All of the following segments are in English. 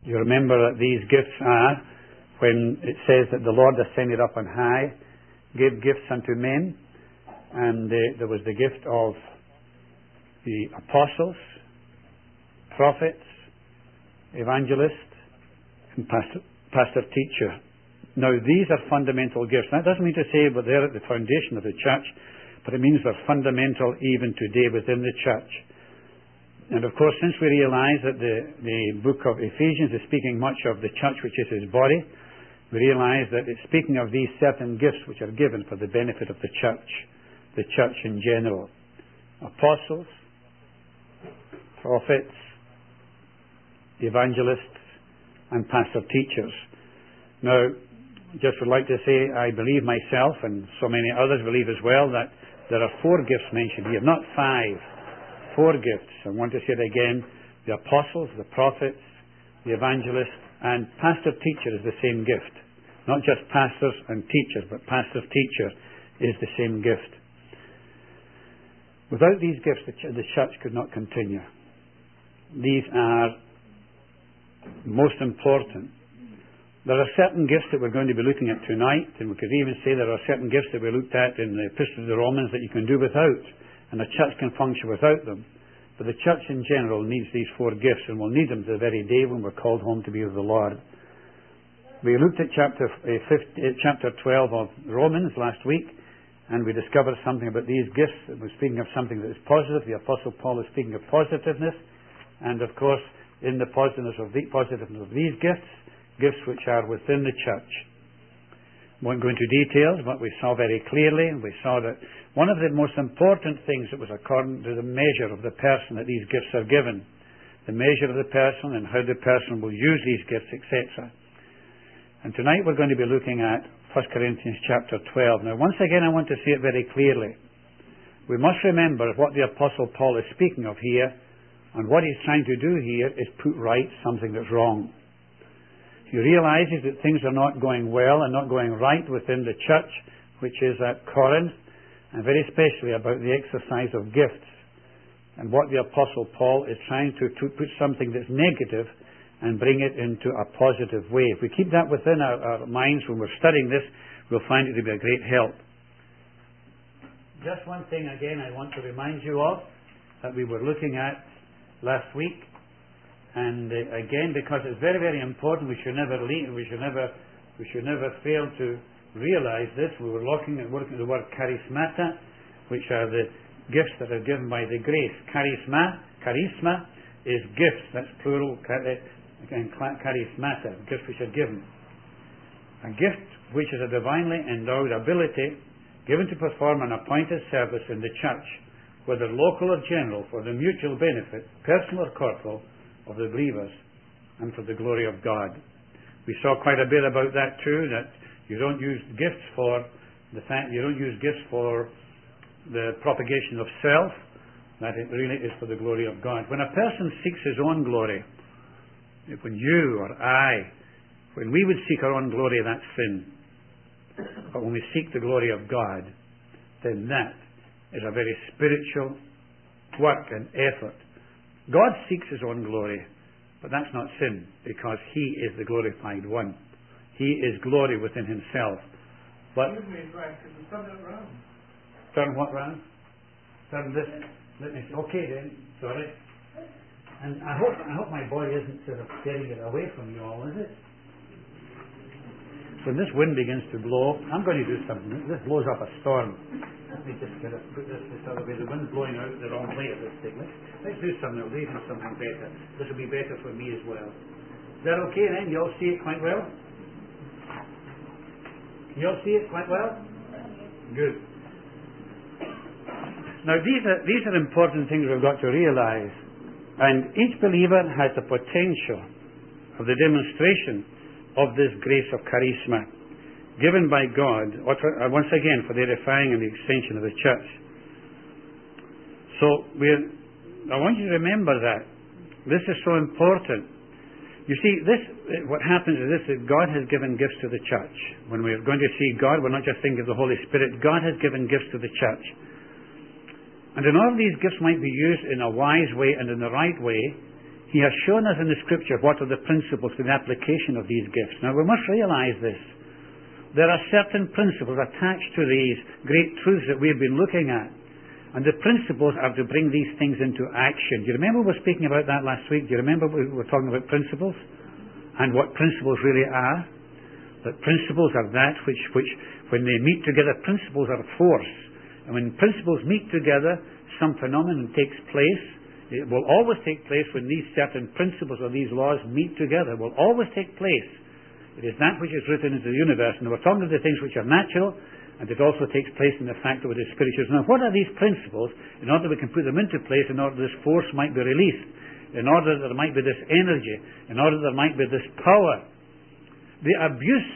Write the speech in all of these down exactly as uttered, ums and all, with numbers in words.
You remember that these gifts are, when it says that the Lord ascended up on high, gave gifts unto men, and uh, there was the gift of the apostles, prophets, evangelists, and pastor, pastor teacher. Now, these are fundamental gifts. That doesn't mean to say that they're at the foundation of the church, but it means they're fundamental even today within the church. And of course, since we realize that the, the book of Ephesians is speaking much of the church, which is his body, we realize that it's speaking of these certain gifts which are given for the benefit of the church, the church in general. Apostles, prophets, evangelists, and pastor teachers. Now, just would like to say, I believe myself, and so many others believe as well, that there are four gifts mentioned here, not five. Four gifts. I want to say it again. The apostles, the prophets, the evangelists, and pastor teacher is the same gift. Not just pastors and teachers, but pastor teacher is the same gift. Without these gifts, the, ch- the church could not continue. These are most important. There are certain gifts that we're going to be looking at tonight, and we could even say there are certain gifts that we looked at in the Epistle to the Romans that you can do without, and a church can function without them. But the church in general needs these four gifts, and will need them to the very day when we're called home to be with the Lord. We looked at chapter uh, fifty, uh, chapter twelve of Romans last week, and we discovered something about these gifts. It was speaking of something that is positive. The Apostle Paul is speaking of positiveness, and of course, in the positiveness of the positiveness of these gifts, gifts which are within the church. We won't go into details, but we saw very clearly, and we saw that one of the most important things that was according to the measure of the person that these gifts are given, the measure of the person and how the person will use these gifts, et cetera. And tonight we're going to be looking at First Corinthians chapter twelve. Now, once again, I want to say it very clearly. We must remember what the Apostle Paul is speaking of here, and what he's trying to do here is put right something that's wrong. He realizes that things are not going well and not going right within the church, which is at Corinth, and very especially about the exercise of gifts. And what the Apostle Paul is trying to, to put something that's negative and bring it into a positive way. If we keep that within our, our minds when we're studying this, we'll find it to be a great help. Just one thing again I want to remind you of that we were looking at last week. And uh, again, because it's very, very important, we should never leave, we should never, we should never fail to realize this. We were looking at working at the word charismata, which are the gifts that are given by the grace. Charisma, charisma is gifts. That's plural. Again, charismata, gifts which are given. A gift which is a divinely endowed ability given to perform an appointed service in the church, whether local or general, for the mutual benefit, personal or corporal, of the believers and for the glory of God. We saw quite a bit about that too, that you don't use gifts for the fact, you don't use gifts for the propagation of self, that it really is for the glory of God. When a person seeks his own glory, when you or I, when we would seek our own glory, that's sin. But when we seek the glory of God, then that is a very spiritual work and effort. God seeks his own glory, but that's not sin, because he is the glorified one. He is glory within himself. But turn it round. Turn what round? Turn this. Let me see. Okay then. Sorry. And I hope I hope my boy isn't sort of getting it away from you all, is it? When this wind begins to blow, I'm going to do something. This blows up a storm. Let me just get it, put this this other way. The wind's blowing out the wrong way at this thing. Let's, let's do something. We'll even something better. This will be better for me as well. Is that okay then? You all see it quite well? You all see it quite well? Good. Now these are these are important things we've got to realize. And each believer has the potential of the demonstration of this grace of charisma given by God, once again, for the edifying and the extension of the church. So we're, I want you to remember that. This is so important. You see, this what happens is this, that God has given gifts to the church. When we're going to see God, we're not just thinking of the Holy Spirit. God has given gifts to the church. And in order these gifts might be used in a wise way and in the right way, He has shown us in the Scripture what are the principles for the application of these gifts. Now, we must realize this. There are certain principles attached to these great truths that we've been looking at. And the principles are to bring these things into action. Do you remember we were speaking about that last week? Do you remember we were talking about principles? And what principles really are? That principles are that which, which when they meet together, principles are force. And when principles meet together, some phenomenon takes place. It will always take place when these certain principles or these laws meet together. It will always take place. It is that which is written into the universe. And we're talking about the things which are natural, and it also takes place in the fact that it is spiritual. Now, what are these principles? In order we can put them into place, in order this force might be released, in order there might be this energy, in order there might be this power. The abuse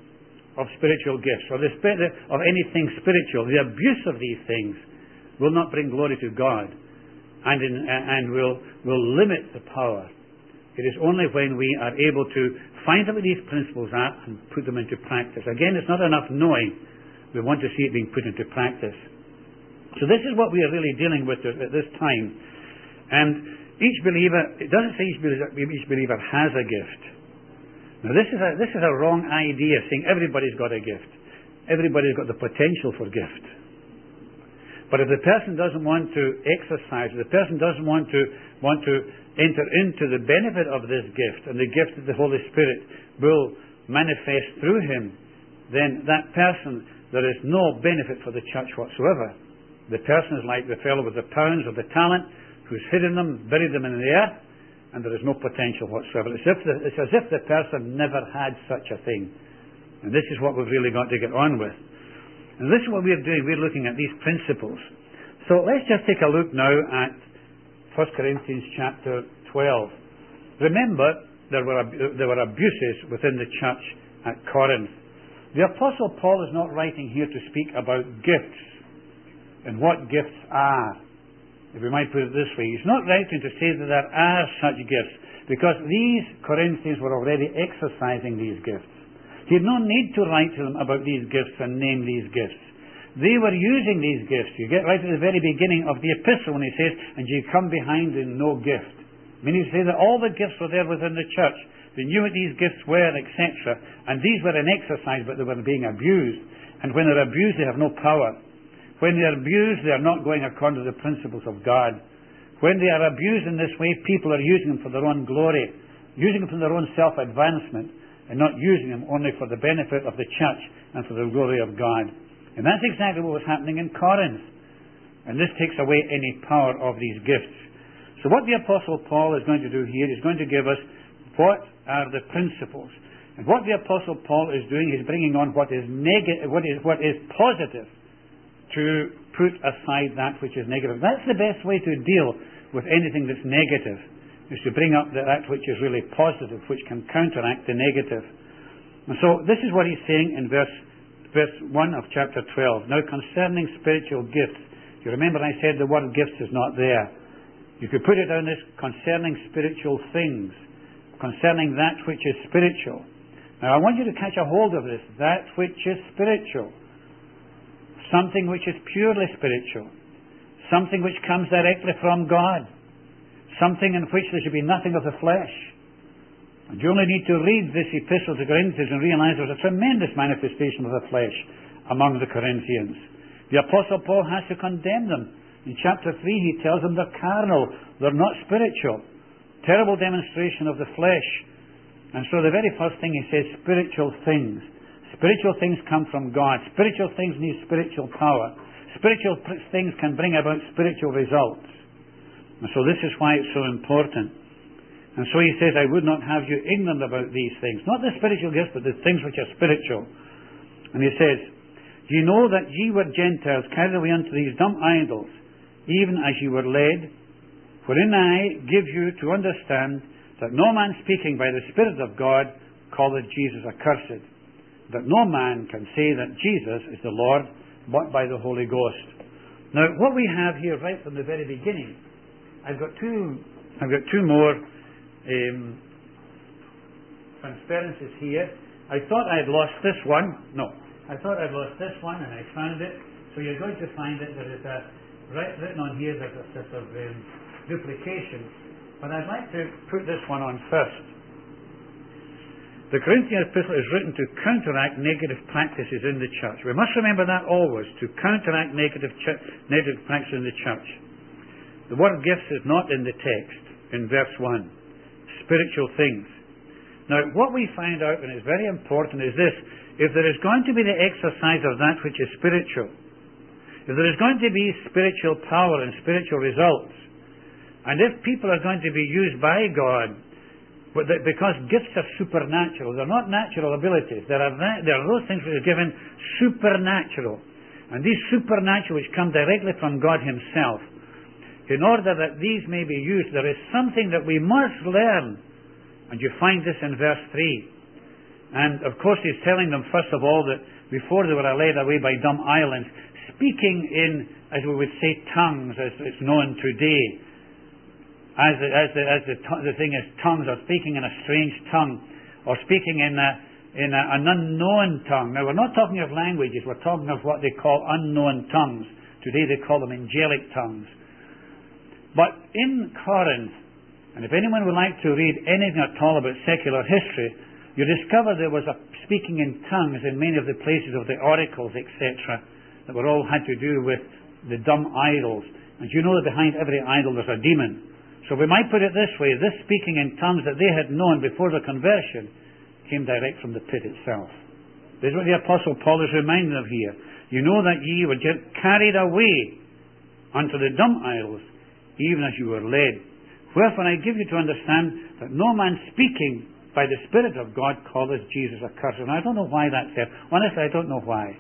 of spiritual gifts, or the spirit of anything spiritual, the abuse of these things will not bring glory to God. And, in, and will, will limit the power. It is only when we are able to find out what these principles are and put them into practice. Again, it's not enough knowing. We want to see it being put into practice. So this is what we are really dealing with at this time. And each believer, it doesn't say each believer, each believer has a gift. Now this is a, this is a wrong idea, saying everybody's got a gift. Everybody's got the potential for gift. But if the person doesn't want to exercise, if the person doesn't want to want to enter into the benefit of this gift and the gift that the Holy Spirit will manifest through him, then that person, there is no benefit for the church whatsoever. The person is like the fellow with the pounds of the talent who's hidden them, buried them in the earth, and there is no potential whatsoever. It's, if the, it's as if the person never had such a thing. And this is what we've really got to get on with. And this is what we're doing. We're looking at these principles. So let's just take a look now at First Corinthians chapter twelve. Remember, there were, there were abuses within the church at Corinth. The Apostle Paul is not writing here to speak about gifts and what gifts are, if we might put it this way. He's not writing to say that there are such gifts, because these Corinthians were already exercising these gifts. He had no need to write to them about these gifts and name these gifts. They were using these gifts. You get right at the very beginning of the epistle when he says, and ye come behind in no gift. Meaning to say that all the gifts were there within the church. They knew what these gifts were, et cetera. And these were in exercise, but they were being abused. And when they're abused, they have no power. When they're abused, they are not going according to the principles of God. When they are abused in this way, people are using them for their own glory, using them for their own self-advancement, and not using them only for the benefit of the church and for the glory of God. And that's exactly what was happening in Corinth. And this takes away any power of these gifts. So what the Apostle Paul is going to do here is going to give us what are the principles. And what the Apostle Paul is doing is bringing on what is negative, what is, what is positive, to put aside that which is negative. That's the best way to deal with anything that's negative, is to bring up that which is really positive, which can counteract the negative. And so this is what he's saying in verse verse one of chapter twelve. Now concerning spiritual gifts, you remember I said the word gifts is not there. You could put it down as concerning spiritual things, concerning that which is spiritual. Now I want you to catch a hold of this, that which is spiritual. Something which is purely spiritual. Something which comes directly from God. Something in which there should be nothing of the flesh. And you only need to read this epistle to Corinthians and realize there was a tremendous manifestation of the flesh among the Corinthians. The Apostle Paul has to condemn them. In chapter three he tells them they're carnal, they're not spiritual. Terrible demonstration of the flesh. And so the very first thing he says, spiritual things. Spiritual things come from God. Spiritual things need spiritual power. Spiritual things can bring about spiritual results. And so this is why it's so important. And so he says, I would not have you ignorant about these things. Not the spiritual gifts, but the things which are spiritual. And he says, ye know that ye were Gentiles carried away unto these dumb idols, even as ye were led. Wherein I give you to understand that no man speaking by the Spirit of God calleth Jesus accursed. That no man can say that Jesus is the Lord but by the Holy Ghost. Now, what we have here right from the very beginning, I've got two, I've got two more um, transparencies here. I thought I'd lost this one. No, I thought I'd lost this one, and I found it. So you're going to find it. There is a right written on here. There's a sort of um, duplication. But I'd like to put this one on first. The Corinthian epistle is written to counteract negative practices in the church. We must remember that always, to counteract negative, ch- negative practices in the church. The word gifts is not in the text, in verse one. Spiritual things. Now, what we find out, and it's very important, is this. If there is going to be the exercise of that which is spiritual, if there is going to be spiritual power and spiritual results, and if people are going to be used by God, but that because gifts are supernatural, they're not natural abilities. There are, there are those things which are given supernatural. And these supernatural which come directly from God Himself. In order that these may be used, there is something that we must learn. And you find this in verse three. And of course He's telling them, first of all, that before they were led away by dumb islands, speaking in, as we would say, tongues, as it's known today. As the, as the, as the, the thing is tongues, or speaking in a strange tongue, or speaking in, a, in a, an unknown tongue. Now, we're not talking of languages, we're talking of what they call unknown tongues. Today they call them angelic tongues. But in Corinth, and if anyone would like to read anything at all about secular history, you discover there was a speaking in tongues in many of the places of the oracles, et cetera, that were all had to do with the dumb idols. And you know that behind every idol there's a demon. So we might put it this way, this speaking in tongues that they had known before the conversion came direct from the pit itself. This is what the Apostle Paul is reminding of here. You know that ye were carried away unto the dumb idols, even as you were led. Wherefore I give you to understand that no man speaking by the Spirit of God calleth Jesus accursed. And I don't know why that's there. Honestly, I don't know why.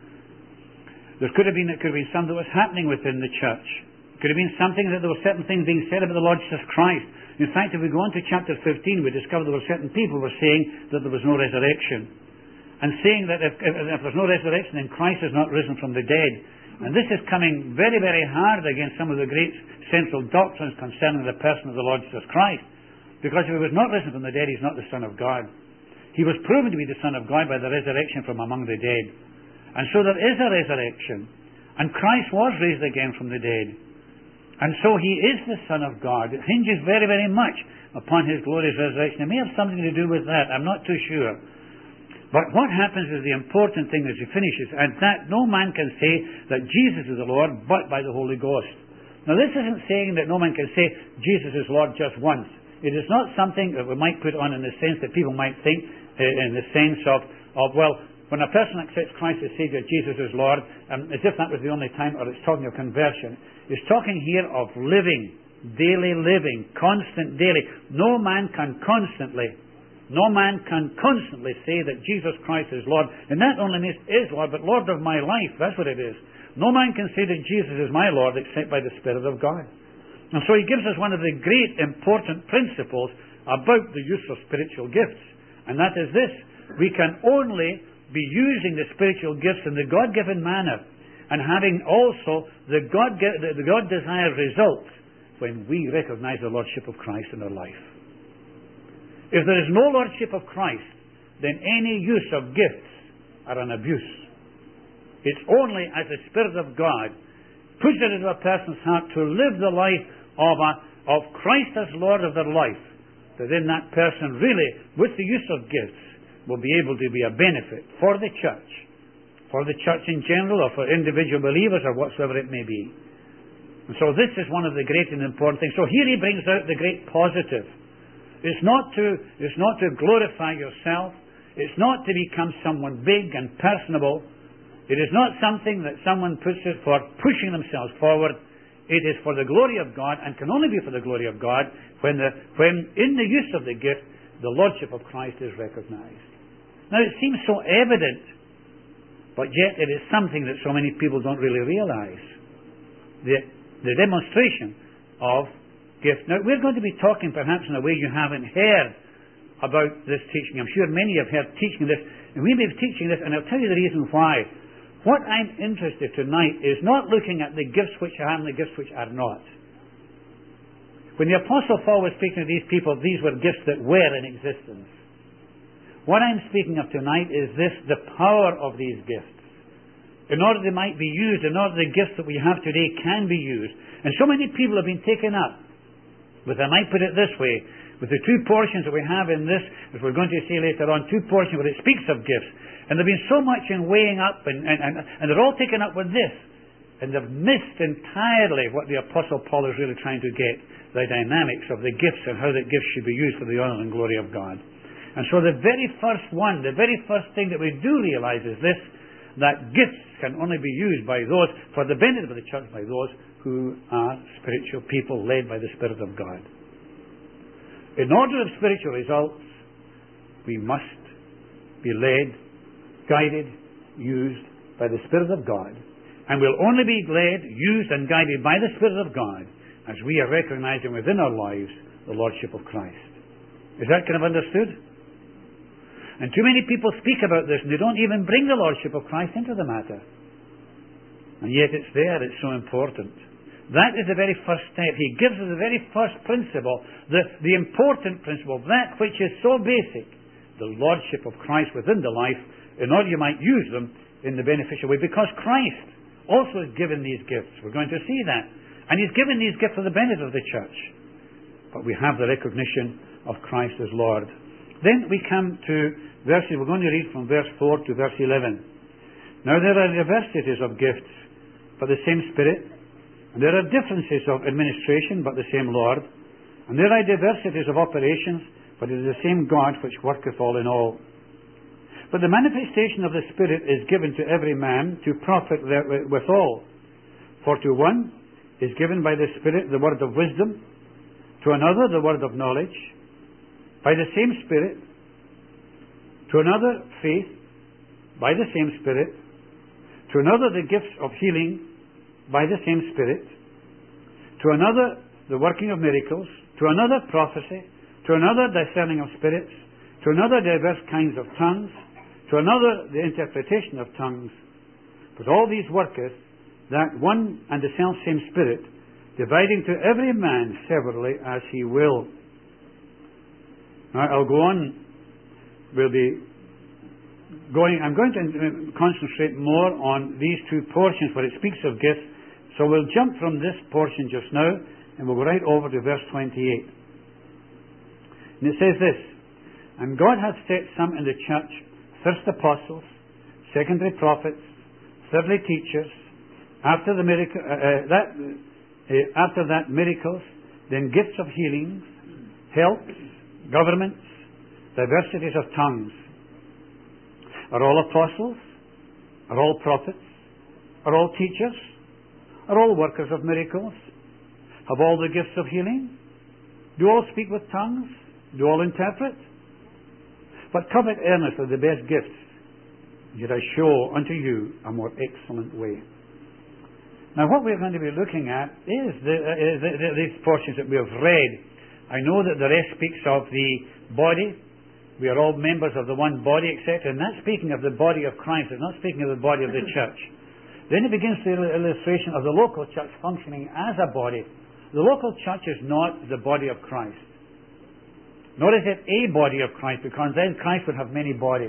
There could have been, it could have been something that was happening within the church. It could have been something that there were certain things being said about the Lord Jesus Christ. In fact, if we go on to chapter fifteen, we discover there were certain people who were saying that there was no resurrection. And saying that if, if, if there's no resurrection, then Christ is not risen from the dead. And this is coming very, very hard against some of the great central doctrines concerning the person of the Lord Jesus Christ. Because if he was not risen from the dead, he's not the Son of God. He was proven to be the Son of God by the resurrection from among the dead. And so there is a resurrection. And Christ was raised again from the dead. And so He is the Son of God. It hinges very, very much upon His glorious resurrection. It may have something to do with that. I'm not too sure. But what happens is the important thing as He finishes, and that no man can say that Jesus is the Lord but by the Holy Ghost. Now this isn't saying that no man can say Jesus is Lord just once. It is not something that we might put on in the sense that people might think, uh, in the sense of, of, well, when a person accepts Christ as Saviour, Jesus is Lord, um, as if that was the only time, or it's talking of conversion. It's talking here of living, daily living, constant daily. No man can constantly, no man can constantly say that Jesus Christ is Lord. And that only means is Lord, but Lord of my life. That's what it is. No man can say that Jesus is my Lord except by the Spirit of God. And so He gives us one of the great important principles about the use of spiritual gifts. And that is this. We can only be using the spiritual gifts in the God-given manner and having also the God the God-desired results when we recognize the Lordship of Christ in our life. If there is no Lordship of Christ, then any use of gifts are an abuse. It's only as the Spirit of God puts it into a person's heart to live the life of, a, of Christ as Lord of their life, that then that person really, with the use of gifts, will be able to be a benefit for the church, for the church in general, or for individual believers, or whatsoever it may be. And so this is one of the great and important things. So here he brings out the great positive. It's not to, it's not to glorify yourself. It's not to become someone big and personable. It is not something that someone puts it for pushing themselves forward. It is for the glory of God, and can only be for the glory of God, when, the, when in the use of the gift, the Lordship of Christ is recognized. Now it seems so evident, but yet it is something that so many people don't really realize. The, the demonstration of gift. Now we're going to be talking perhaps in a way you haven't heard about this teaching. I'm sure many have heard teaching this, and we may be teaching this, and I'll tell you the reason why. What I'm interested tonight is not looking at the gifts which are and the gifts which are not. When the Apostle Paul was speaking to these people, these were gifts that were in existence. What I'm speaking of tonight is this, the power of these gifts. In order they might be used, in order the gifts that we have today can be used. And so many people have been taken up But I might put it this way, with the two portions that we have in this, as we're going to see later on, two portions where it speaks of gifts, and there's been so much in weighing up, and, and, and, and they're all taken up with this, and they've missed entirely what the Apostle Paul is really trying to get, the dynamics of the gifts and how the gifts should be used for the honour and glory of God. And so the very first one, the very first thing that we do realize is this, that gifts can only be used by those, for the benefit of the church, by those who are spiritual people led by the Spirit of God. In order of spiritual results, we must be led, guided, used by the Spirit of God. And we'll only be led, used and guided by the Spirit of God as we are recognizing within our lives the Lordship of Christ. Is that kind of understood? And too many people speak about this and they don't even bring the Lordship of Christ into the matter. And yet it's there, it's so important. That is the very first step. He gives us the very first principle, the, the important principle, that which is so basic, the Lordship of Christ within the life, in order you might use them in the beneficial way. Because Christ also has given these gifts. We're going to see that. And He's given these gifts for the benefit of the church. But we have the recognition of Christ as Lord. Then we come to verses, we're going to read from verse four to verse eleven. Now there are diversities of gifts, but the same Spirit. And there are differences of administration, but the same Lord. And there are diversities of operations, but it is the same God which worketh all in all. But the manifestation of the Spirit is given to every man to profit withal. For to one is given by the Spirit the word of wisdom, to another the word of knowledge, by the same Spirit, to another faith, by the same Spirit, to another the gifts of healing, by the same Spirit, to another the working of miracles, to another prophecy, to another discerning of spirits, to another diverse kinds of tongues, to another the interpretation of tongues. But all these worketh that one and the self-same Spirit, dividing to every man severally as He will. Now I'll go on, we'll be going, I'm going to concentrate more on these two portions where it speaks of gifts. So we'll jump from this portion just now and we'll go right over to verse twenty-eight. And it says this, and God hath set some in the church, first apostles, secondly prophets, thirdly teachers, after the miracle, uh, uh, that, uh, after that miracles, then gifts of healings, helps, governments, diversities of tongues. Are all apostles? Are all prophets? Are all teachers? Are all workers of miracles? Have all the gifts of healing? Do all speak with tongues? Do all interpret? But covet earnestly the best gifts, yet I show unto you a more excellent way. Now what we're going to be looking at is, the, uh, the, the, these portions that we have read. I know that the rest speaks of the body. We are all members of the one body, et cetera. And that's speaking of the body of Christ. It's not speaking of the body of the church. Then it begins the illustration of the local church functioning as a body. The local church is not the body of Christ. Nor is it a body of Christ, because then Christ would have many bodies.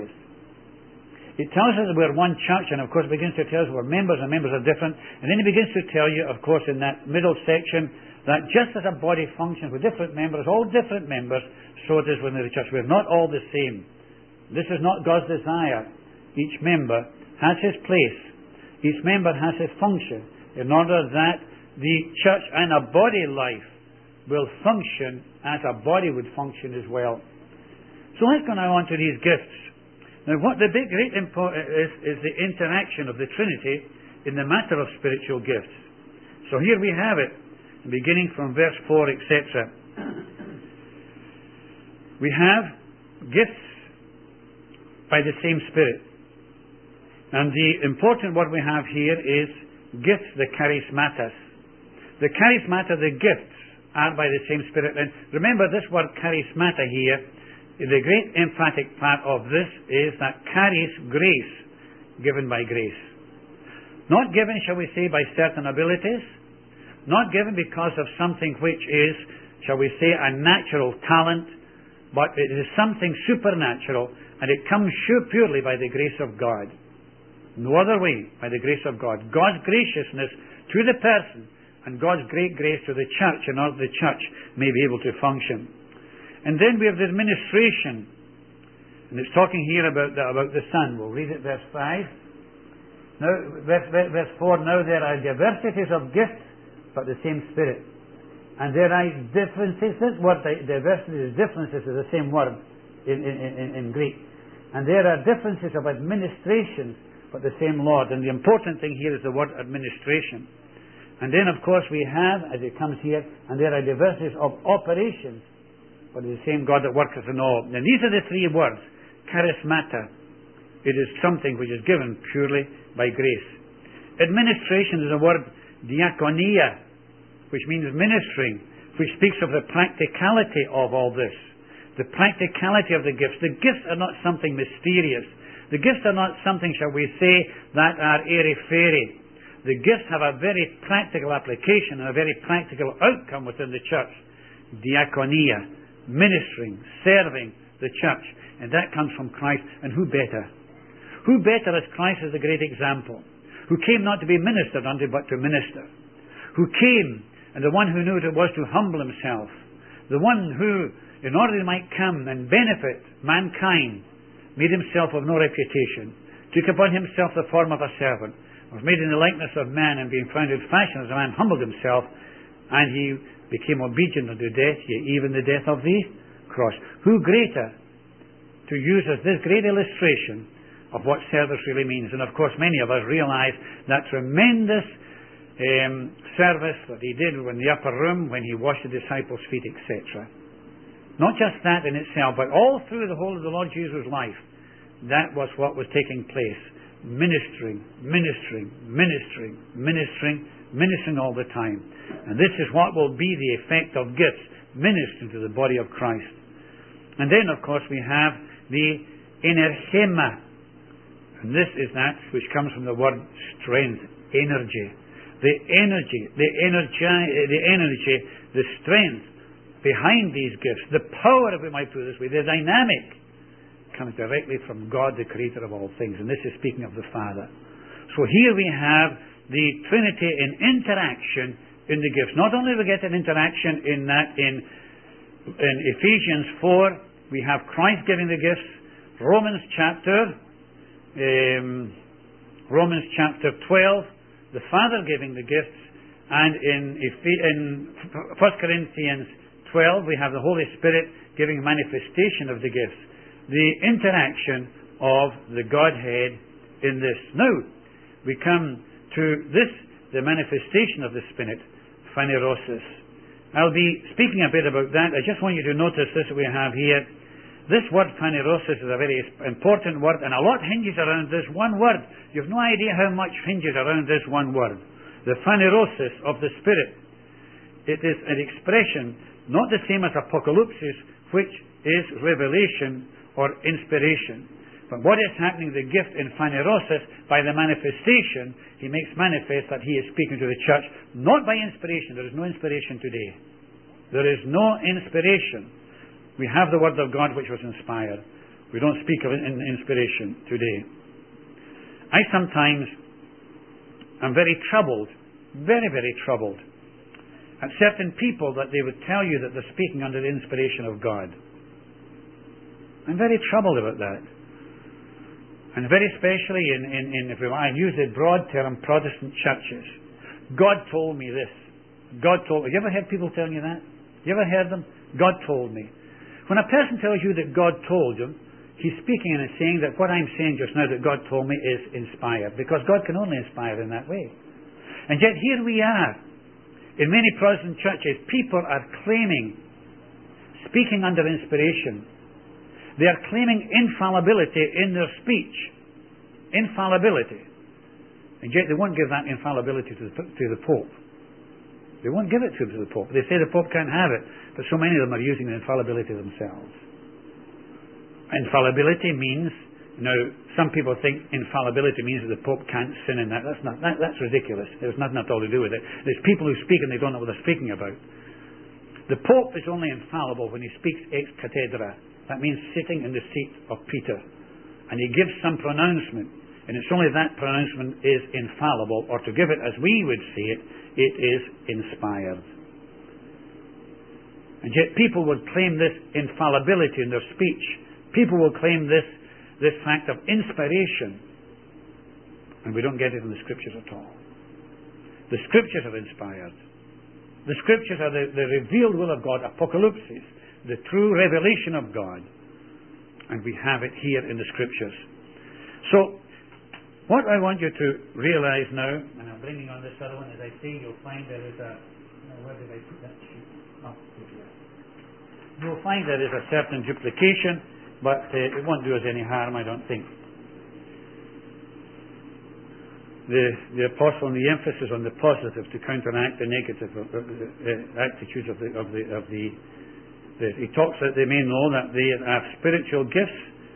It tells us that we're one church, and of course it begins to tell us we're members, and members are different. And then it begins to tell you, of course, in that middle section, that just as a body functions with different members, all different members, so it is within the church. We're not all the same. This is not God's desire. Each member has his place. Each member has his function, in order that the church and a body life will function as a body would function as well. So let's go now on to these gifts. Now what the big great important is, is the interaction of the Trinity in the matter of spiritual gifts. So here we have it, beginning from verse four, et cetera. We have gifts by the same Spirit. And the important word we have here is gifts, the charismatas. The charismata, the gifts, are by the same Spirit. And remember this word charismata here, the great emphatic part of this is that charis, grace, given by grace. Not given, shall we say, by certain abilities, not given because of something which is, shall we say, a natural talent, but it is something supernatural, and it comes purely by the grace of God. No other way, by the grace of God. God's graciousness to the person and God's great grace to the church in order the church may be able to function. And then we have the administration. And it's talking here about the, about the Son. We'll read it, verse five. Now, verse, verse four, now there are diversities of gifts, but the same Spirit. And there are differences. This word, diversity, differences is the same word in, in, in, in Greek. And there are differences of administrations, but the same Lord. And the important thing here is the word administration. And then, of course, we have, as it comes here, and there are diversities of operations, but the same God that worketh in all. And these are the three words. Charismata. It is something which is given purely by grace. Administration is a word, diakonia, which means ministering, which speaks of the practicality of all this. The practicality of the gifts. The gifts are not something mysterious. The gifts are not something, shall we say, that are airy-fairy. The gifts have a very practical application and a very practical outcome within the church. Diakonia, ministering, serving the church. And that comes from Christ. And who better? Who better as Christ as a great example? Who came not to be ministered unto, but to minister. Who came, and the one who knew what it was to humble himself. The one who, in order he might come and benefit mankind, made himself of no reputation, took upon himself the form of a servant, was made in the likeness of man, and being found in fashion as a man, humbled himself, and he became obedient unto death, yea, even the death of the cross. Who greater to use as this great illustration of what service really means? And of course many of us realize that tremendous um, service that he did in the upper room when he washed the disciples' feet, et cetera. Not just that in itself, but all through the whole of the Lord Jesus' life, that was what was taking place. Ministering, ministering, ministering, ministering, ministering all the time. And this is what will be the effect of gifts, ministering to the body of Christ. And then, of course, we have the energema. And this is that which comes from the word strength, energy. The energy, the energy, the energy, the strength behind these gifts, the power, if we might put it this way, the dynamic, comes directly from God, the Creator of all things. And this is speaking of the Father. So here we have the Trinity in interaction in the gifts. Not only do we get an interaction in that in, in Ephesians four, we have Christ giving the gifts. Romans chapter um, Romans chapter twelve, the Father giving the gifts. And in, in First Corinthians twelve, we have the Holy Spirit giving manifestation of the gifts. The interaction of the Godhead in this. Now, we come to this, the manifestation of the Spirit, phanerosis. I'll be speaking a bit about that. I just want you to notice this that we have here. This word phanerosis is a very important word, and a lot hinges around this one word. You have no idea how much hinges around this one word. The phanerosis of the Spirit. It is an expression not the same as apocalypsis, which is revelation or inspiration. But what is happening, the gift in phanerosis, by the manifestation, he makes manifest that he is speaking to the church, not by inspiration. There is no inspiration today. There is no inspiration. We have the Word of God which was inspired. We don't speak of in inspiration today. I sometimes am very troubled, very, very troubled, at certain people that they would tell you that they're speaking under the inspiration of God. I'm very troubled about that. And very especially in, in, in if I use the broad term, Protestant churches. God told me this. God told me. Have you ever heard people telling you that? You ever heard them? God told me. When a person tells you that God told them, he's speaking and saying that what I'm saying just now that God told me is inspired. Because God can only inspire in that way. And yet here we are. In many Protestant churches, people are claiming, speaking under inspiration. They are claiming infallibility in their speech. Infallibility. And yet they won't give that infallibility to the, to the Pope. They won't give it to the Pope. They say the Pope can't have it, but so many of them are using the infallibility themselves. Infallibility means, you know, some people think infallibility means that the Pope can't sin in that. That's not, that, that's ridiculous. There's nothing at all to do with it. There's people who speak and they don't know what they're speaking about. The Pope is only infallible when he speaks ex cathedra. That means sitting in the seat of Peter. And he gives some pronouncement. And it's only that pronouncement is infallible, or to give it as we would say it, it is inspired. And yet people would claim this infallibility in their speech. People will claim this, this fact of inspiration. And we don't get it in the Scriptures at all. The Scriptures are inspired. The Scriptures are the, the revealed will of God, apocalypsis, the true revelation of God. And we have it here in the Scriptures. So, what I want you to realize now, and I'm bringing on this other one, as I say, you'll find there is a... Where did I put that sheet? Oh, here. You'll find there is a certain duplication, but uh, it won't do us any harm, I don't think. The, the apostle and the emphasis on the positive to counteract the negative uh, uh, attitudes of the of the of the, the. He talks that they may know that they have spiritual gifts,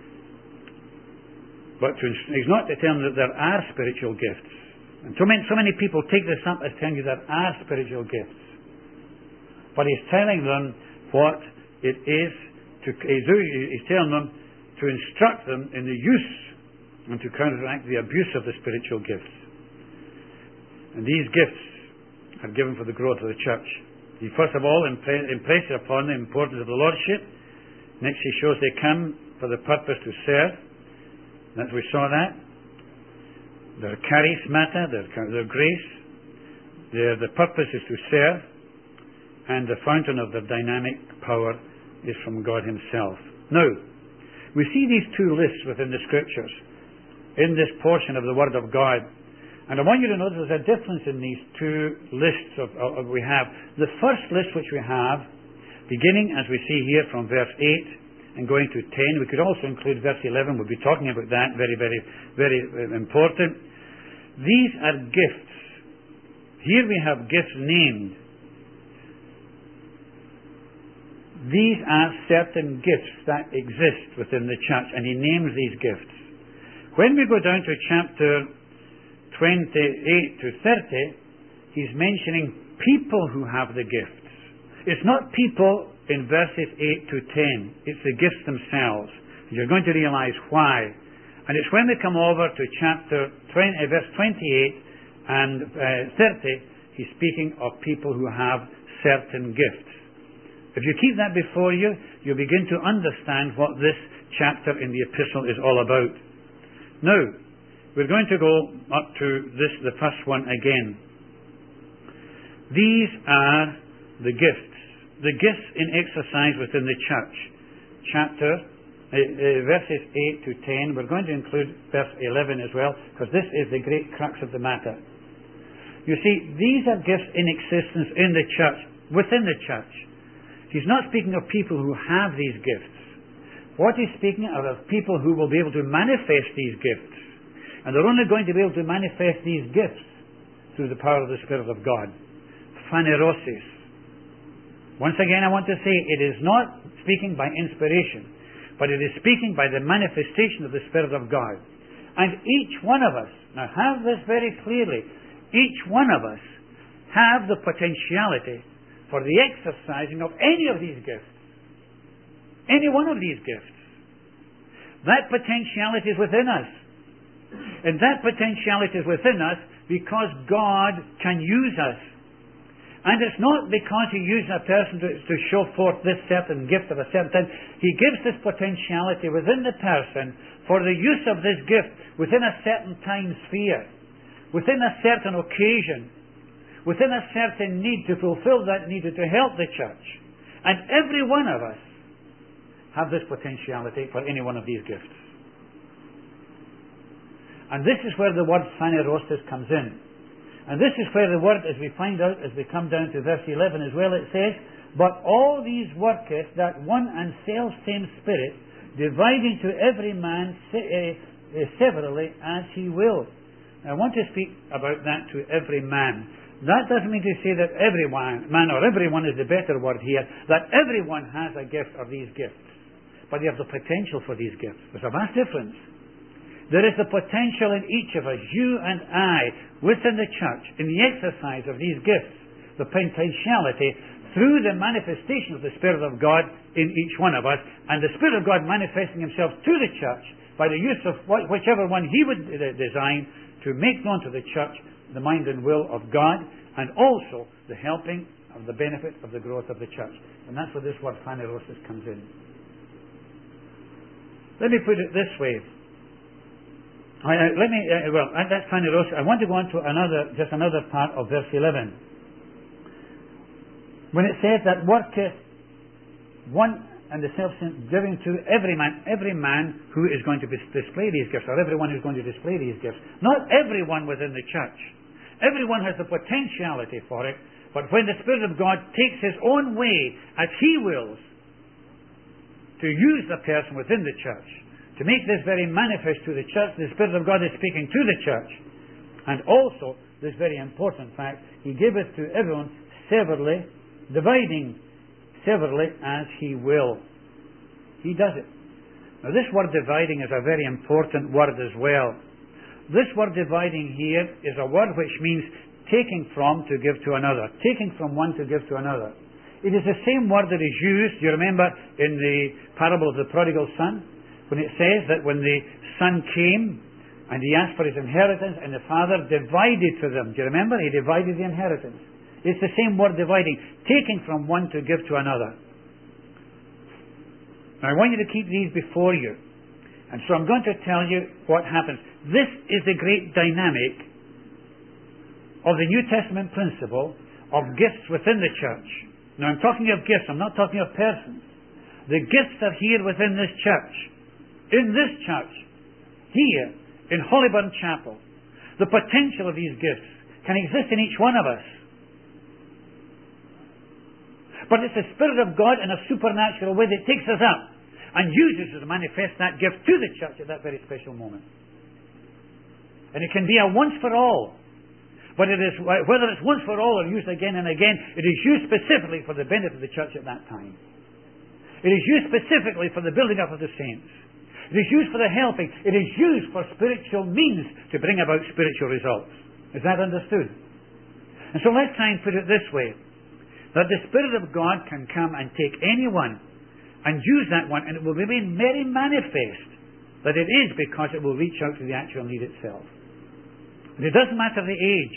but to, he's not to tell them that there are spiritual gifts. And so many so many people take this up as telling you there are spiritual gifts, but he's telling them what it is to. He's, he's telling them to instruct them in the use and to counteract the abuse of the spiritual gifts. And these gifts are given for the growth of the church. He first of all impresses upon the importance of the Lordship. Next he shows they come for the purpose to serve. That we saw that. Their charismata, their, their grace. Their, the purpose is to serve. And the fountain of their dynamic power is from God Himself. Now, we see these two lists within the Scriptures in this portion of the Word of God. And I want you to notice there's a difference in these two lists of, of, of we have. The first list which we have, beginning as we see here from verse eight and going to ten, we could also include verse eleven. We'll be talking about that. Very, very, very important. These are gifts. Here we have gifts named. These are certain gifts that exist within the church, and he names these gifts. When we go down to chapter twenty-eight to thirty, he's mentioning people who have the gifts. It's not people in verses eight to ten. It's the gifts themselves. You're going to realize why. And it's when we come over to chapter twenty, verse twenty-eight and uh, thirty, he's speaking of people who have certain gifts. If you keep that before you, you'll begin to understand what this chapter in the epistle is all about. Now, we're going to go up to this, the first one again. These are the gifts. The gifts in exercise within the church. Chapter, uh, uh, verses eight to ten. We're going to include verse eleven as well, because this is the great crux of the matter. You see, these are gifts in existence in the church, within the church. He's not speaking of people who have these gifts. What he's speaking of is people who will be able to manifest these gifts. And they're only going to be able to manifest these gifts through the power of the Spirit of God. Phanerosis. Once again, I want to say it is not speaking by inspiration, but it is speaking by the manifestation of the Spirit of God. And each one of us, now have this very clearly, each one of us have the potentiality for the exercising of any of these gifts. Any one of these gifts. That potentiality is within us. And that potentiality is within us because God can use us. And it's not because He uses a person to, to show forth this certain gift at a certain time. He gives this potentiality within the person for the use of this gift within a certain time sphere, within a certain occasion, within a certain need to fulfill that need to help the church. And every one of us have this potentiality for any one of these gifts. And this is where the word phanerosis comes in. And this is where the word, as we find out, as we come down to verse eleven as well, it says, "But all these worketh that one and self-same Spirit, dividing to every man severally as he will." Now, I want to speak about that to every man. That doesn't mean to say that everyone, man or everyone is the better word here, that everyone has a gift of these gifts. But they have the potential for these gifts. There's a vast difference. There is the potential in each of us, you and I, within the church, in the exercise of these gifts, the potentiality through the manifestation of the Spirit of God in each one of us, and the Spirit of God manifesting Himself to the church by the use of whichever one He would design to make known to the church the mind and will of God, and also the helping of the benefit of the growth of the church. And that's where this word phanerosis comes in. Let me put it this way. I, I, let me, uh, well, that's phanerosis. I want to go on to another, just another part of verse eleven. When it says that worketh one and the self giving to every man, every man who is going to display these gifts, or everyone who's going to display these gifts. Not everyone within the church. Everyone has the potentiality for it, but when the Spirit of God takes His own way, as He wills, to use the person within the church, to make this very manifest to the church, the Spirit of God is speaking to the church. And also, this very important fact, He giveth to everyone severally, dividing severally as He will. He does it. Now this word dividing is a very important word as well. This word dividing here is a word which means taking from to give to another. Taking from one to give to another. It is the same word that is used, you remember, in the parable of the prodigal son, when it says that when the son came and he asked for his inheritance and the father divided to them. Do you remember? He divided the inheritance. It's the same word, dividing. Taking from one to give to another. Now I want you to keep these before you. And so I'm going to tell you what happens. This is the great dynamic of the New Testament principle of gifts within the church. Now I'm talking of gifts, I'm not talking of persons. The gifts are here within this church. In this church, here, in Hollyburn Chapel, the potential of these gifts can exist in each one of us. But it's the Spirit of God in a supernatural way that takes us up and uses us to manifest that gift to the church at that very special moment. And it can be a once for all. But it is, whether it's once for all or used again and again, it is used specifically for the benefit of the church at that time. It is used specifically for the building up of the saints. It is used for the helping. It is used for spiritual means to bring about spiritual results. Is that understood? And so let's try and put it this way. That the Spirit of God can come and take anyone and use that one, and it will remain very manifest that it is because it will reach out to the actual need itself. And it doesn't matter the age.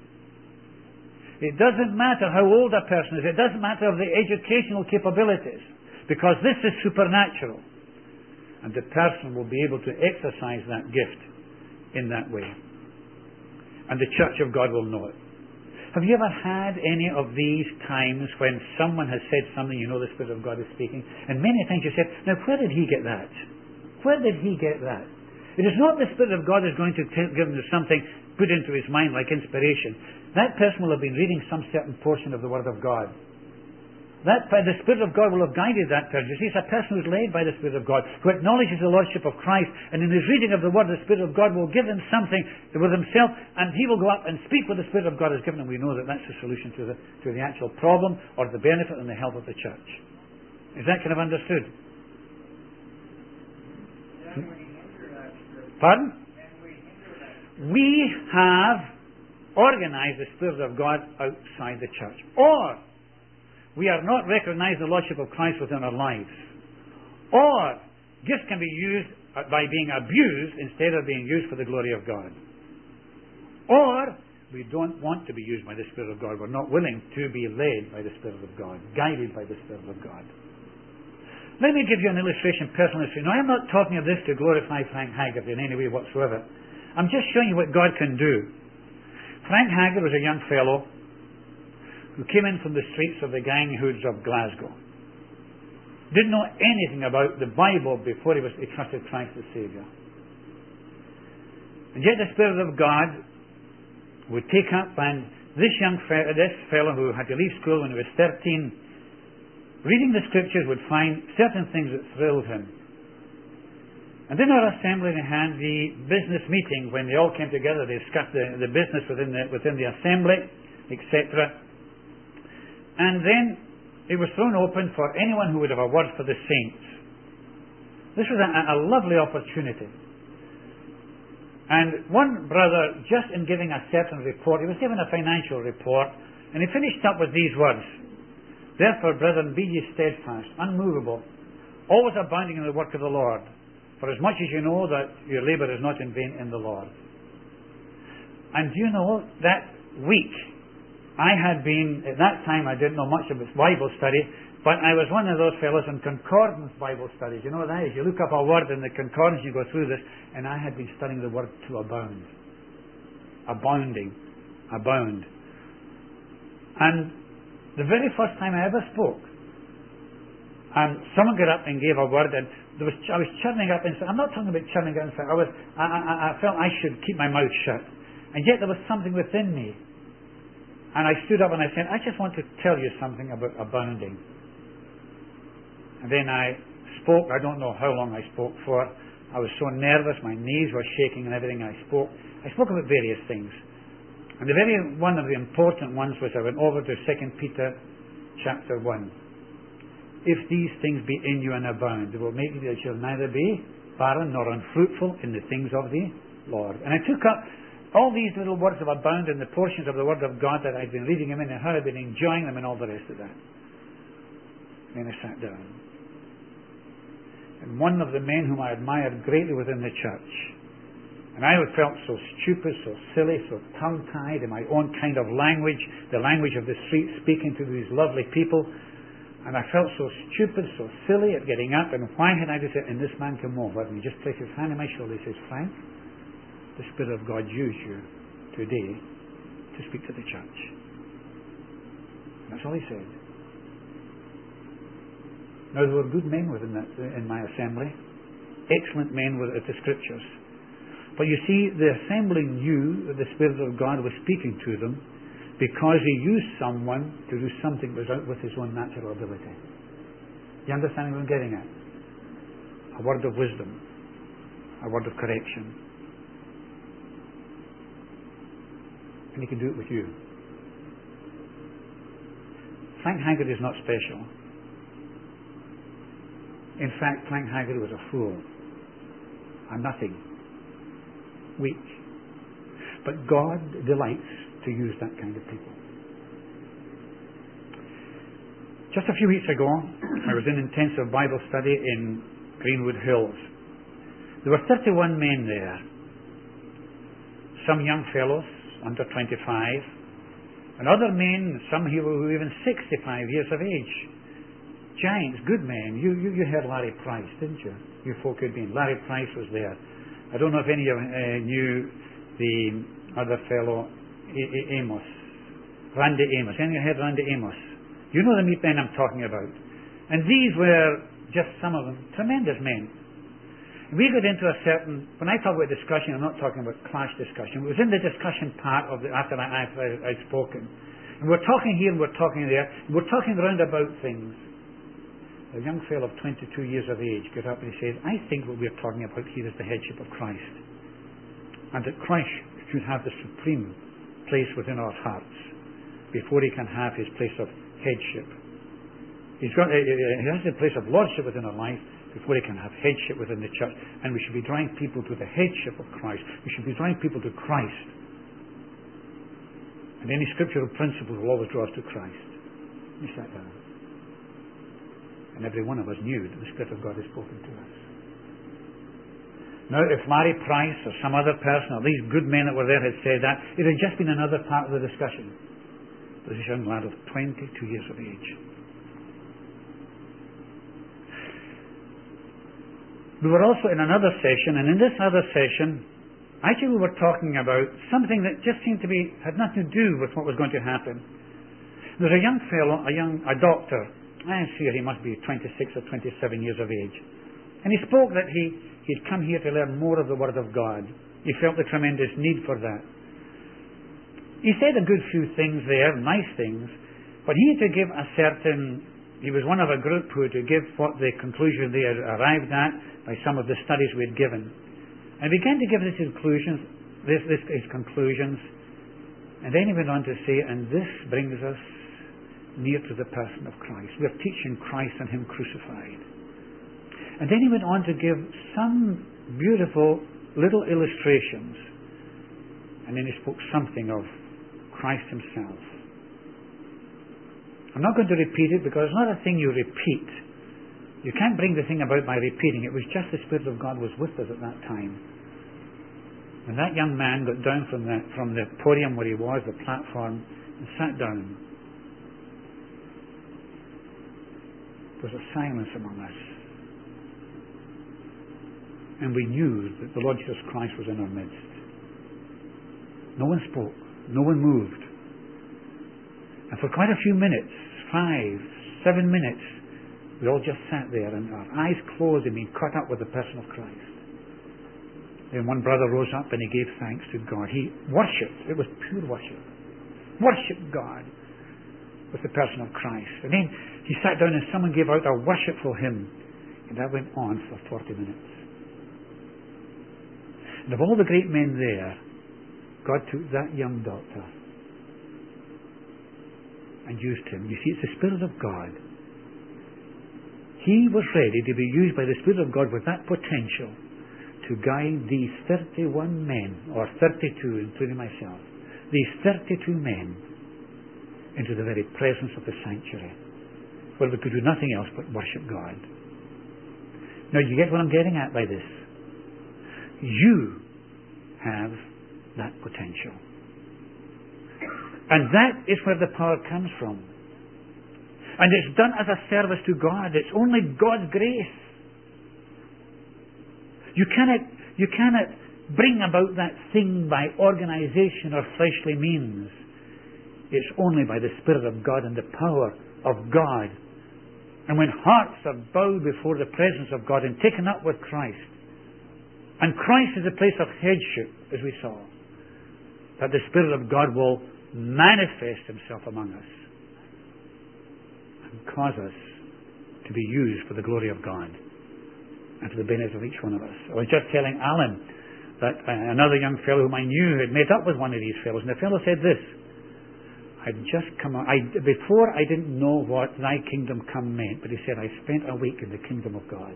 It doesn't matter how old a person is. It doesn't matter of the educational capabilities, because this is supernatural. And the person will be able to exercise that gift in that way. And the church of God will know it. Have you ever had any of these times when someone has said something, you know the Spirit of God is speaking, and many times you said, now where did he get that? Where did he get that? It is not the Spirit of God is going to t- give him something put into his mind like inspiration. That person will have been reading some certain portion of the Word of God. That the Spirit of God will have guided that person. You see, it's a person who is led by the Spirit of God, who acknowledges the Lordship of Christ, and in his reading of the Word, the Spirit of God will give him something with himself, and he will go up and speak what the Spirit of God has given him. We know that that's the solution to the, to the actual problem, or the benefit and the help of the church. Is that kind of understood? Pardon? We have organized the Spirit of God outside the church. Or we are not recognizing the Lordship of Christ within our lives. Or gifts can be used by being abused instead of being used for the glory of God. Or we don't want to be used by the Spirit of God. We're not willing to be led by the Spirit of God, guided by the Spirit of God. Let me give you an illustration, personal illustration. Now, I'm not talking of this to glorify Frank Haggard in any way whatsoever. I'm just showing you what God can do. Frank Haggard was a young fellow who came in from the streets of the gang hoods of Glasgow. Didn't know anything about the Bible before he was he trusted Christ as Saviour. And yet the Spirit of God would take up, and this young fe- this fellow who had to leave school when he was thirteen, reading the Scriptures, would find certain things that thrilled him. And in our assembly they had the business meeting when they all came together. They discussed the, the business within the, within the assembly, et cetera. And then it was thrown open for anyone who would have a word for the saints. This was a, a lovely opportunity. And one brother, just in giving a certain report, he was given a financial report, and he finished up with these words: "Therefore, brethren, be ye steadfast, unmovable, always abounding in the work of the Lord, for as much as you know that your labour is not in vain in the Lord." And do you know, that week, I had been, at that time I didn't know much about Bible study, but I was one of those fellows in concordance Bible studies. You know what that is? You look up a word in the concordance, you go through this, and I had been studying the word to abound. Abounding. Abound. And the very first time I ever spoke, and someone got up and gave a word, and there was, I was churning up inside. I'm not talking about churning up inside. I was, I, I, I felt I should keep my mouth shut. And yet there was something within me. And I stood up and I said, I just want to tell you something about abounding. And then I spoke. I don't know how long I spoke for. I was so nervous. My knees were shaking and everything. I spoke. I spoke about various things. And the very one of the important ones was I went over to Second Peter chapter one. If these things be in you and abound, they will make you that you shall neither be barren nor unfruitful in the things of the Lord. And I took up all these little words of abound and the portions of the Word of God that I'd been reading them in and how I'd been enjoying them and all the rest of that. Then I sat down. And one of the men whom I admired greatly within the church, and I felt so stupid, so silly, so tongue-tied in my own kind of language, the language of the street, speaking to these lovely people, and I felt so stupid, so silly at getting up, and why had I just said, and this man came over, and he just placed his hand on my shoulder, he says, Frank, the Spirit of God used you today to speak to the church. That's all he said. Now there were good men within that, in my assembly, excellent men with the Scriptures. But you see, the assembly knew that the Spirit of God was speaking to them because He used someone to do something that was out with His own natural ability. You understand what I'm getting at? A word of wisdom, a word of correction. And He can do it with you. Frank Haggerty is not special. In fact, Frank Haggerty was a fool, a nothing, weak. But God delights to use that kind of people. Just a few weeks ago, I was in intensive Bible study in Greenwood Hills. There were thirty-one men there. Some young fellows, under twenty-five, and other men, some who were even sixty-five years of age. Giants, good men. You, you, you heard Larry Price, didn't you? You folk had been. Larry Price was there. I don't know if any of you uh, knew the other fellow, A- A- Amos. Randy Amos. Any of you heard Randy Amos? You know the men I'm talking about. And these were just some of them, tremendous men. We got into a certain, when I talk about discussion, I'm not talking about clash discussion. It was in the discussion part of the, after I, I, I'd spoken. And we're talking here and we're talking there. And we're talking round about things. A young fellow of twenty-two years of age got up and he said, I think what we're talking about here is the headship of Christ. And that Christ should have the supreme place within our hearts before He can have His place of headship. He's got, he has the place of lordship within our life before He can have headship within the church. And we should be drawing people to the headship of Christ. We should be drawing people to Christ. And any scriptural principle will always draw us to Christ. He sat down. And every one of us knew that the Spirit of God had spoken to us. Now, if Larry Price or some other person or these good men that were there had said that, it had just been another part of the discussion. This is a young lad of twenty-two years of age. We were also in another session, and in this other session, actually we were talking about something that just seemed to be, had nothing to do with what was going to happen. There was a young fellow, a young, a doctor. I am sure he must be twenty-six or twenty-seven years of age. And he spoke that he, he'd come here to learn more of the Word of God. He felt the tremendous need for that. He said a good few things there, nice things, but he had to give a certain, he was one of a group who had to give what the conclusion they had arrived at by some of the studies we had given. And he began to give his conclusions, this, this, his conclusions, and then he went on to say, and this brings us near to the person of Christ. We are teaching Christ and Him crucified. And then he went on to give some beautiful little illustrations. And then he spoke something of Christ Himself. I'm not going to repeat it because it's not a thing you repeat. You can't bring the thing about by repeating. It was just the Spirit of God was with us at that time. And that young man got down from the, from the podium where he was, the platform, and sat down. There was a silence among us. And we knew that the Lord Jesus Christ was in our midst. No one spoke. No one moved. And for quite a few minutes, five, seven minutes, we all just sat there and our eyes closed and being caught up with the person of Christ. Then one brother rose up and he gave thanks to God. He worshipped. It was pure worship. Worshipped God with the person of Christ. And then he sat down and someone gave out a worshipful hymn. And that went on for forty minutes. And of all the great men there, God took that young doctor and used him. You see, it's the Spirit of God. He was ready to be used by the Spirit of God with that potential to guide these thirty-one men, or thirty-two, including myself, these thirty-two men into the very presence of the sanctuary, where we could do nothing else but worship God. Now, you get what I'm getting at by this? You have that potential. And that is where the power comes from. And it's done as a service to God. It's only God's grace. You cannot, you cannot bring about that thing by organization or fleshly means. It's only by the Spirit of God and the power of God. And when hearts are bowed before the presence of God and taken up with Christ, and Christ is a place of headship, as we saw, that the Spirit of God will manifest Himself among us and cause us to be used for the glory of God and to the benefit of each one of us. I was just telling Alan that uh, another young fellow whom I knew had met up with one of these fellows, and the fellow said this: I'd just come out, I, before I didn't know what thy kingdom come meant, but he said, I spent a week in the kingdom of God.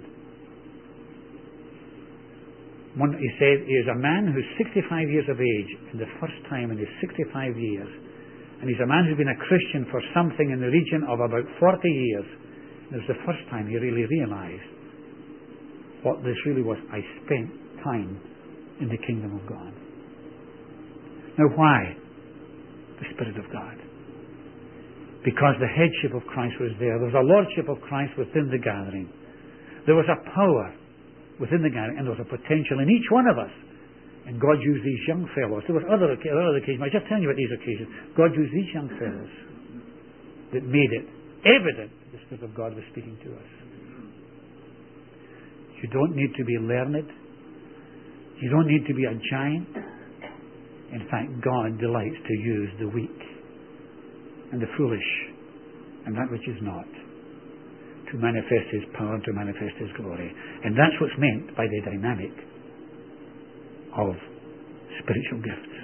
One, he said, he is a man who's sixty-five years of age, in the first time in his sixty-five years, and he's a man who's been a Christian for something in the region of about forty years, and it was the first time he really realized what this really was. I spent time in the kingdom of God. Now why? The Spirit of God. Because the headship of Christ was there. There was a lordship of Christ within the gathering. There was a power within the gathering, and there was a potential in each one of us. And God used these young fellows. There was other, other occasions. I was just telling you about these occasions. God used these young fellows that made it evident that the Spirit of God was speaking to us. You don't need to be learned. You don't need to be a giant. In fact, God delights to use the weak and the foolish and that which is not to manifest His power, to manifest His glory. And that's what's meant by the dynamic of spiritual gifts.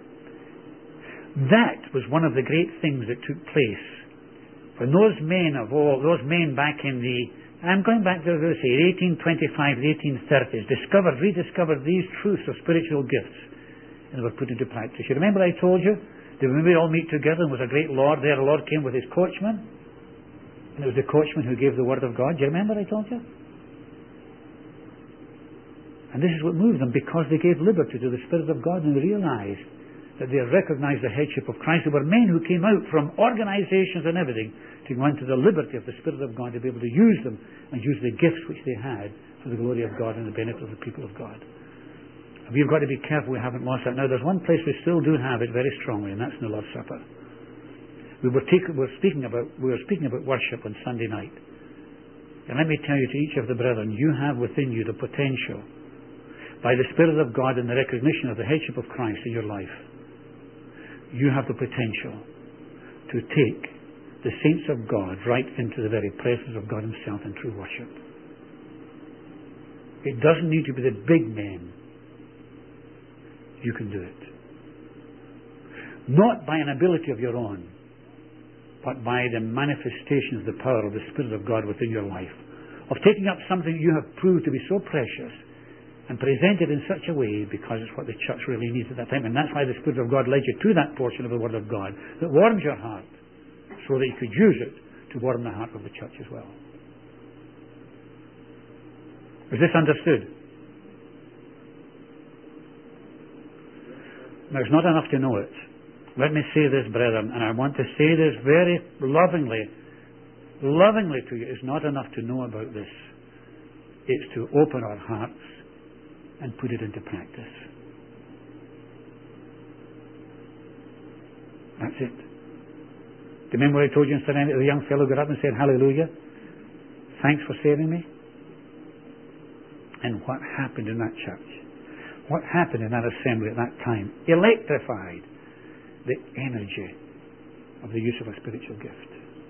That was one of the great things that took place when those men of all, those men back in the, I'm going back to the eighteen twenty-five, the eighteen thirties, discovered, rediscovered these truths of spiritual gifts, and they were put into practice. You remember I told you that when we all meet together and was a great Lord there, the Lord came with His coachman, and it was the coachman who gave the word of God. Do you remember I told you? And this is what moved them, because they gave liberty to the Spirit of God and they realized that they recognized the headship of Christ. They were men who came out from organizations and everything to go into the liberty of the Spirit of God, to be able to use them and use the gifts which they had for the glory of God and the benefit of the people of God. And we've got to be careful we haven't lost that. Now, there's one place we still do have it very strongly, and that's in the Lord's Supper. We were, take, we were speaking about we were speaking about worship on Sunday night. And let me tell you, to each of the brethren, you have within you the potential, by the Spirit of God and the recognition of the headship of Christ in your life, you have the potential to take the saints of God right into the very presence of God Himself in true worship. It doesn't need to be the big men. You can do it. Not by an ability of your own, but by the manifestation of the power of the Spirit of God within your life. Of taking up something you have proved to be so precious and present it in such a way, because it's what the church really needs at that time. And that's why the Spirit of God led you to that portion of the Word of God that warms your heart, so that you could use it to warm the heart of the church as well. Is this understood? Now, it's not enough to know it. Let me say this, brethren, and I want to say this very lovingly, lovingly to you. It's not enough to know about this. It's to open our hearts and put it into practice. That's it. Do you remember what I told you in Serenity? The young fellow got up and said, "Hallelujah. Thanks for saving me." And what happened in that church? What happened in that assembly at that time? Electrified the energy of the use of a spiritual gift.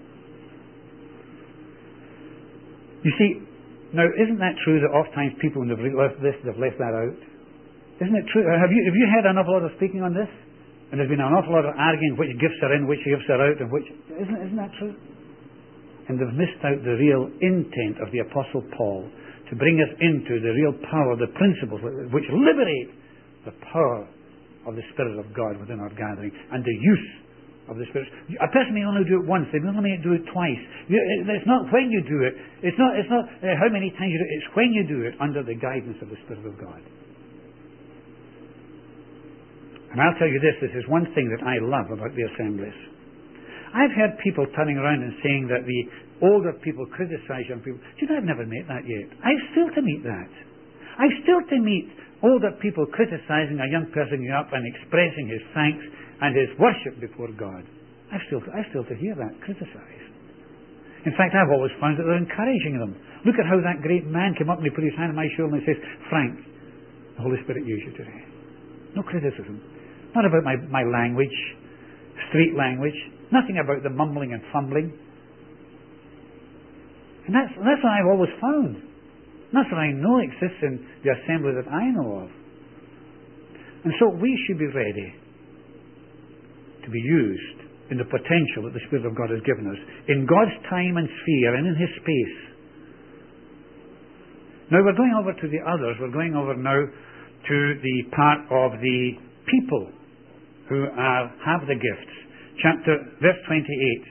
You see, now isn't that true that oftentimes people, when they've left this, they've left that out? Isn't it true? Have you have you heard an awful lot of speaking on this? And there's been an awful lot of arguing which gifts are in, which gifts are out, and which isn't isn't that true? And they've missed out the real intent of the Apostle Paul to bring us into the real power, the principles which liberate the power of the Spirit of God within our gathering and the use of the Spirit. A person may only do it once; they may only do it twice. It's not when you do it. It's not. It's not uh, how many times you do it. It's when you do it under the guidance of the Spirit of God. And I'll tell you this: this is one thing that I love about the assemblies. I've heard people turning around and saying that the older people criticize young people. Do you know, I've never met that yet. I've still to meet that. I've still to meet older people criticizing a young person getting up and expressing his thanks and his worship before God. I've still to, I've still to hear that criticized. In fact, I've always found that they're encouraging them. Look at how that great man came up and he put his hand on my shoulder and he says, "Frank, the Holy Spirit used you today." No criticism. Not about my, my language, street language. Nothing about the mumbling and fumbling. And that's, that's what I've always found. That's what I know exists in the assembly that I know of. And so we should be ready to be used in the potential that the Spirit of God has given us, in God's time and sphere and in His space. Now we're going over to the others. We're going over now to the part of the people who are, have the gifts. Chapter, verse twenty-eight.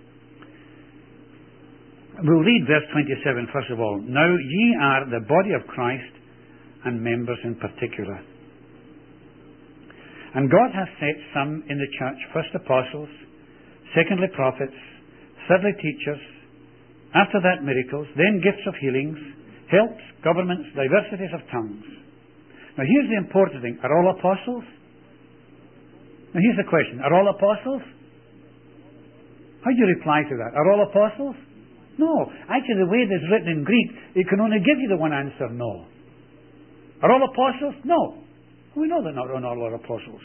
We'll read verse twenty-seven first of all. "Now ye are the body of Christ, and members in particular. And God hath set some in the church, first apostles, secondly prophets, thirdly teachers, after that miracles, then gifts of healings, helps, governments, diversities of tongues." Now here's the important thing. Are all apostles? Now here's the question. Are all apostles? How do you reply to that? Are all apostles? No. Actually, the way it is written in Greek, it can only give you the one answer, no. Are all apostles? No. We know that not all are apostles.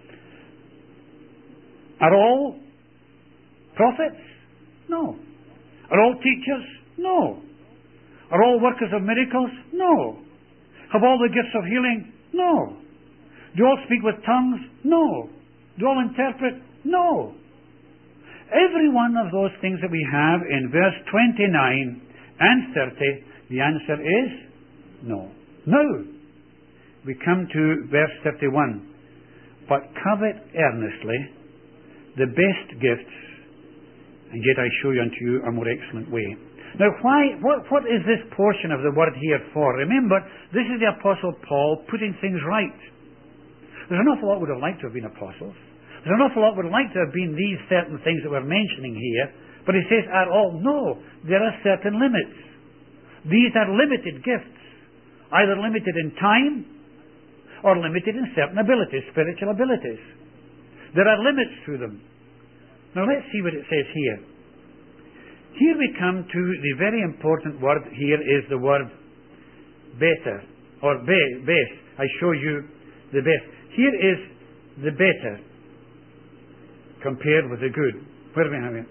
Are all prophets? No. Are all teachers? No. Are all workers of miracles? No. Have all the gifts of healing? No. Do all speak with tongues? No. Do all interpret? No. Every one of those things that we have in verse twenty-nine and thirty, the answer is no. Now, we come to verse thirty-one. "But covet earnestly the best gifts, and yet I show you unto you a more excellent way." Now, why? What, what is this portion of the word here for? Remember, this is the Apostle Paul putting things right. There's an awful lot would have liked to have been apostles. There's an awful lot would have liked to have been these certain things that we're mentioning here. But he says, are all? No. There are certain limits. These are limited gifts. Either limited in time or limited in certain abilities, spiritual abilities. There are limits to them. Now let's see what it says here. Here we come to the very important word. Here is the word better, or be, best. I show you the best. Here is the better compared with the good. Where do we have it?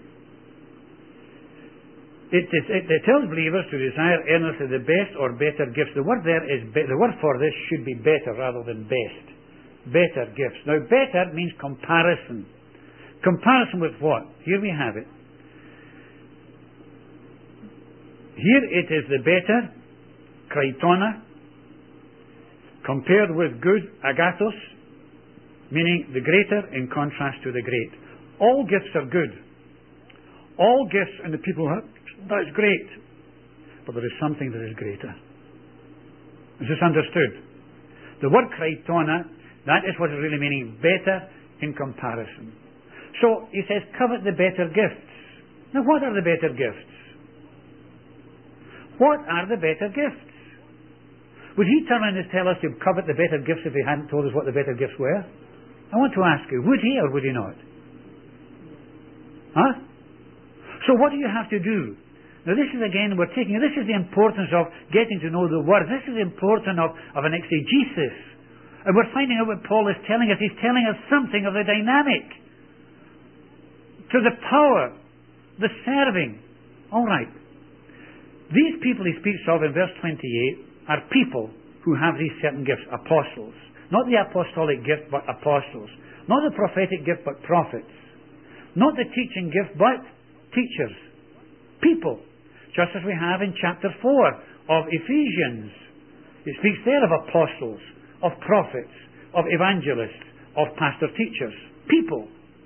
It, it, it, it tells believers to desire earnestly the best or better gifts. The word there is be, the word for this should be better rather than best. Better gifts. Now, better means comparison. Comparison with what? Here we have it. Here it is the better, kraitona, compared with good, agathos, meaning the greater in contrast to the great. All gifts are good. All gifts and the people have, that's great. But there is something that is greater. Is this understood? The word kraitona That is what is really meaning, better in comparison. So, he says, covet the better gifts. Now, what are the better gifts? What are the better gifts? Would he turn around and tell us to covet the better gifts if he hadn't told us what the better gifts were? I want to ask you, would he or would he not? Huh? So what do you have to do? Now this is again, we're taking, this is the importance of getting to know the Word. This is the importance of, of an exegesis. And we're finding out what Paul is telling us. He's telling us something of the dynamic. To the power, the serving. All right. These people he speaks of in verse twenty-eight are people who have these certain gifts, apostles. Not the apostolic gift, but apostles. Not the prophetic gift, but prophets. Not the teaching gift, but teachers. People. Just as we have in chapter four of Ephesians. It speaks there of apostles, of prophets, of evangelists, of pastor teachers. People.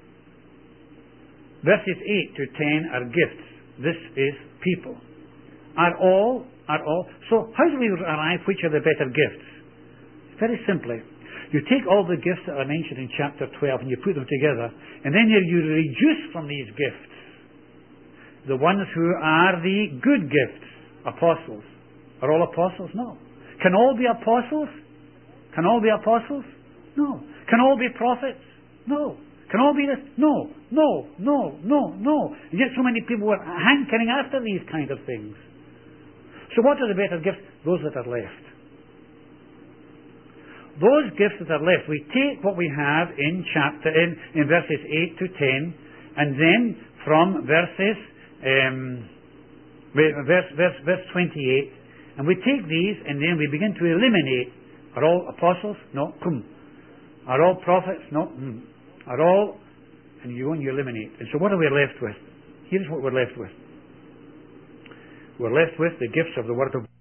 Verses eight to ten are gifts. This is people. Are all, are all. So how do we arrive which are the better gifts? Very simply. You take all the gifts that are mentioned in chapter twelve and you put them together, and then you, you reduce from these gifts the ones who are the good gifts. Apostles. Are all apostles? No. Can all be apostles? Can all be apostles? No. Can all be prophets? No. Can all be this? No. No. No. No. No. And yet so many people were hankering after these kind of things. So what are the better gifts? Those that are left. Those gifts that are left, we take what we have in chapter in, in verses eight to ten, and then from verses um, verse, verse, verse twenty-eight, and we take these and then we begin to eliminate. Are all apostles? No. Kum. Are all prophets? No. Mm. Are all, and you go and you eliminate. And so what are we left with? Here's what we're left with. We're left with the gifts of the Word of God.